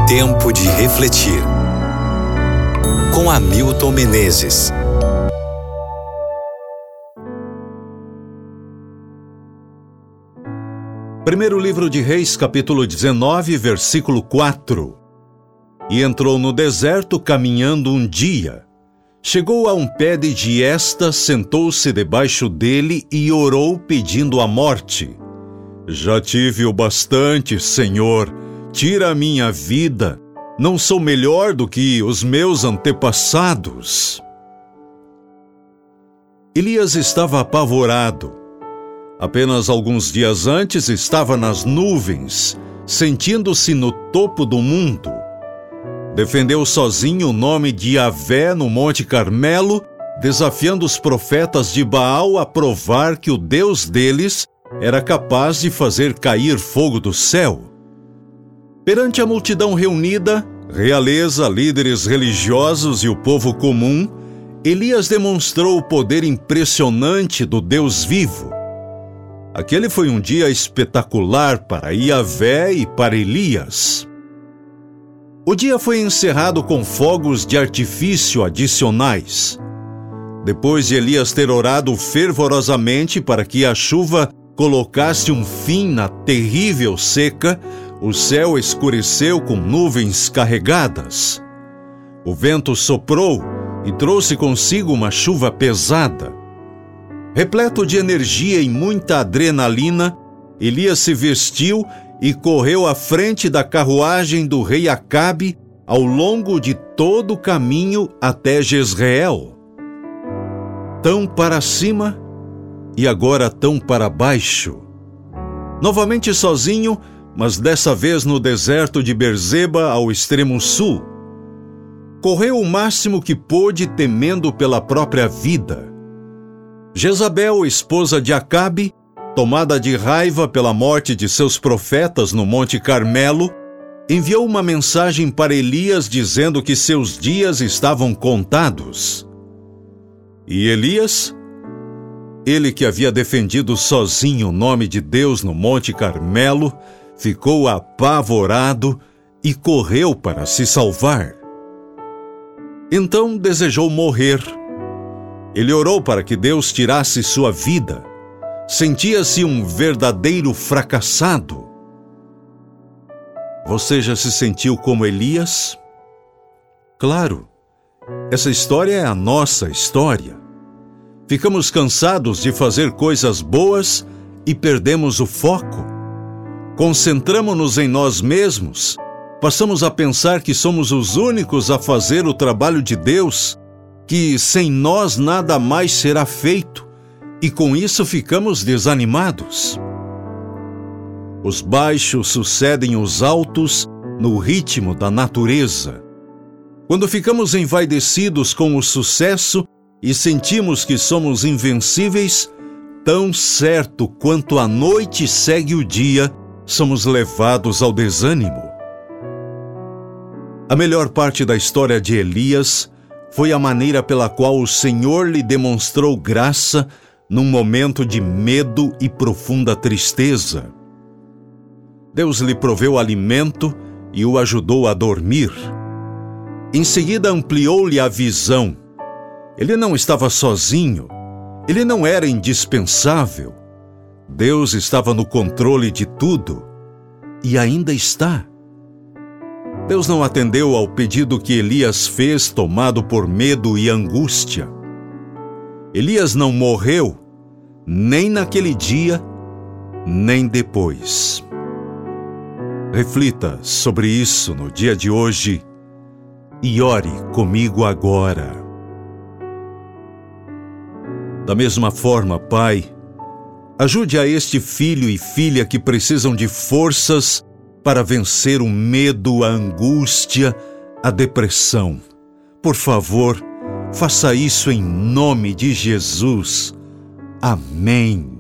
Tempo de refletir. Com Hamilton Menezes. Primeiro livro de Reis, capítulo 19, versículo 4. E entrou no deserto caminhando um dia. Chegou a um pé de giesta, sentou-se debaixo dele e orou pedindo a morte. Já tive o bastante, Senhor, tira a minha vida. Não sou melhor do que os meus antepassados. Elias estava apavorado. Apenas alguns dias antes estava nas nuvens, sentindo-se no topo do mundo. Defendeu sozinho o nome de Yahvé no Monte Carmelo, desafiando os profetas de Baal a provar que o Deus deles era capaz de fazer cair fogo do céu. Perante a multidão reunida, realeza, líderes religiosos e o povo comum, Elias demonstrou o poder impressionante do Deus vivo. Aquele foi um dia espetacular para Yahvé e para Elias. O dia foi encerrado com fogos de artifício adicionais. Depois de Elias ter orado fervorosamente para que a chuva colocasse um fim na terrível seca, o céu escureceu com nuvens carregadas. O vento soprou e trouxe consigo uma chuva pesada. Repleto de energia e muita adrenalina, Elias se vestiu e correu à frente da carruagem do rei Acabe ao longo de todo o caminho até Jezreel. Tão para cima e agora tão para baixo. Novamente sozinho, mas dessa vez no deserto de Berseba, ao extremo sul. Correu o máximo que pôde, temendo pela própria vida. Jezabel, esposa de Acabe, tomada de raiva pela morte de seus profetas no Monte Carmelo, enviou uma mensagem para Elias dizendo que seus dias estavam contados. E Elias, ele que havia defendido sozinho o nome de Deus no Monte Carmelo, ficou apavorado e correu para se salvar. Então desejou morrer. Ele orou para que Deus tirasse sua vida. Sentia-se um verdadeiro fracassado. Você já se sentiu como Elias? Claro, essa história é a nossa história. Ficamos cansados de fazer coisas boas e perdemos o foco. Concentramo-nos em nós mesmos. Passamos a pensar que somos os únicos a fazer o trabalho de Deus, que sem nós nada mais será feito, e com isso ficamos desanimados. Os baixos sucedem os altos no ritmo da natureza. Quando ficamos envaidecidos com o sucesso e sentimos que somos invencíveis, tão certo quanto a noite segue o dia, somos levados ao desânimo. A melhor parte da história de Elias foi a maneira pela qual o Senhor lhe demonstrou graça num momento de medo e profunda tristeza. Deus lhe proveu alimento e o ajudou a dormir. Em seguida ampliou-lhe a visão. Ele não estava sozinho. Ele não era indispensável. Deus estava no controle de tudo e ainda está. Deus não atendeu ao pedido que Elias fez, tomado por medo e angústia. Elias não morreu, nem naquele dia, nem depois. Reflita sobre isso no dia de hoje e ore comigo agora. Da mesma forma, Pai, ajude a este filho e filha que precisam de forças para vencer o medo, a angústia, a depressão. Por favor, faça isso em nome de Jesus. Amém.